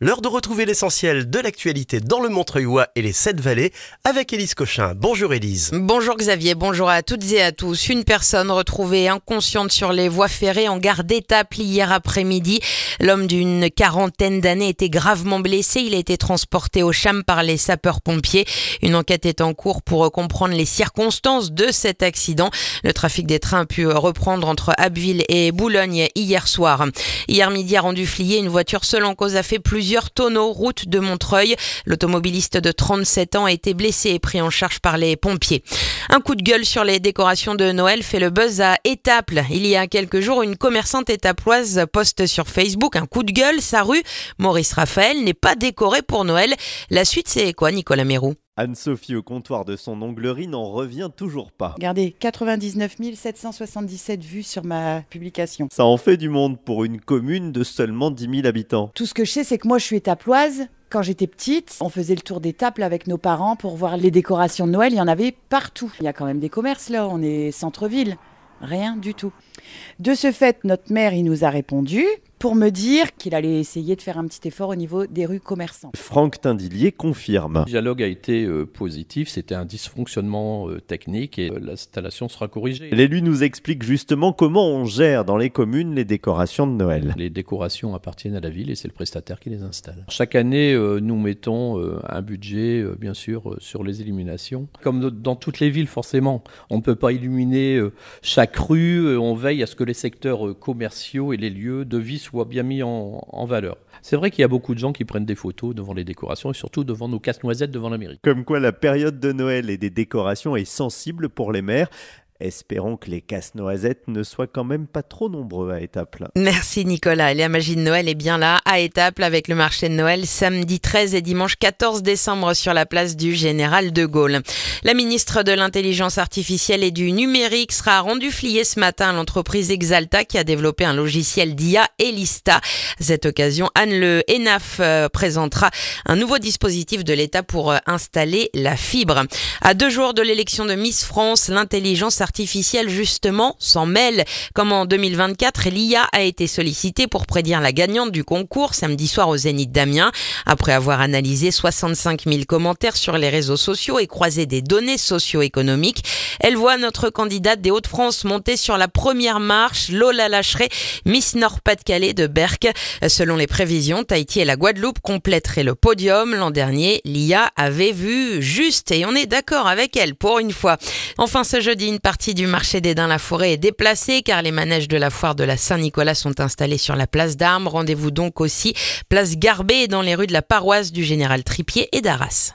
L'heure de retrouver l'essentiel de l'actualité dans le Montreuilois et les 7 vallées avec Élise Cochin. Bonjour Élise. Bonjour Xavier, bonjour à toutes et à tous. Une personne retrouvée inconsciente sur les voies ferrées en gare d'Étaples hier après-midi. L'homme d'une quarantaine d'années était gravement blessé. Il a été transporté au CHAM par les sapeurs-pompiers. Une enquête est en cours pour comprendre les circonstances de cet accident. Le trafic des trains a pu reprendre entre Abbeville et Boulogne hier soir. Hier midi, à Rendu-Fliers, une voiture seule en cause a fait plusieurs tonneaux route de Montreuil. L'automobiliste de 37 ans a été blessé et pris en charge par les pompiers. Un coup de gueule sur les décorations de Noël fait le buzz à Étaples. Il y a quelques jours, une commerçante étaploise poste sur Facebook un coup de gueule. Sa rue, Maurice Raphaël, n'est pas décorée pour Noël. La suite, c'est quoi, Nicolas Mérou ? Anne-Sophie, au comptoir de son onglerie, n'en revient toujours pas. Regardez, 99 777 vues sur ma publication. Ça en fait du monde pour une commune de seulement 10 000 habitants. Tout ce que je sais, c'est que moi, je suis étaploise. Quand j'étais petite, on faisait le tour d'Étaples avec nos parents pour voir les décorations de Noël. Il y en avait partout. Il y a quand même des commerces là, on est centre-ville. Rien du tout. De ce fait, notre maire, il nous a répondu pour me dire qu'il allait essayer de faire un petit effort au niveau des rues commerçantes. Franck Tindillier confirme. Le dialogue a été positif, c'était un dysfonctionnement technique et l'installation sera corrigée. L'élu nous explique justement comment on gère dans les communes les décorations de Noël. Les décorations appartiennent à la ville et c'est le prestataire qui les installe. Chaque année, nous mettons un budget, bien sûr, sur les illuminations. Comme dans toutes les villes, forcément, on ne peut pas illuminer chaque rue. On veille à ce que les secteurs commerciaux et les lieux de vie soient bien mis en valeur. C'est vrai qu'il y a beaucoup de gens qui prennent des photos devant les décorations et surtout devant nos casse-noisettes devant la mairie. Comme quoi la période de Noël et des décorations est sensible pour les maires. Espérons que les casse-noisettes ne soient quand même pas trop nombreux à Étaples. Merci Nicolas. Et la magie de Noël est bien là à Étaples avec le marché de Noël samedi 13 et dimanche 14 décembre sur la place du Général de Gaulle. La ministre de l'Intelligence artificielle et du numérique sera à Rendu-Fliers ce matin à l'entreprise Exalta qui a développé un logiciel d'IA Elista. À cette occasion, Anne Le Hénaf présentera un nouveau dispositif de l'État pour installer la fibre. À 2 jours de l'élection de Miss France, l'intelligence artificielle justement s'en mêle. Comme en 2024, l'IA a été sollicitée pour prédire la gagnante du concours samedi soir au Zénith d'Amiens. Après avoir analysé 65 000 commentaires sur les réseaux sociaux et croisé des données socio-économiques, elle voit notre candidate des Hauts-de-France monter sur la première marche, Lola Lacheret, Miss Nord-Pas-de-Calais de Berck. Selon les prévisions, Tahiti et la Guadeloupe compléteraient le podium. L'an dernier, l'IA avait vu juste et on est d'accord avec elle pour une fois. Enfin, ce jeudi, une partie du marché des Daims-la-Forêt est déplacée car les manèges de la foire de la Saint-Nicolas sont installés sur la place d'Armes. Rendez-vous donc aussi place Garbet dans les rues de la paroisse du Général Tripier et d'Arras.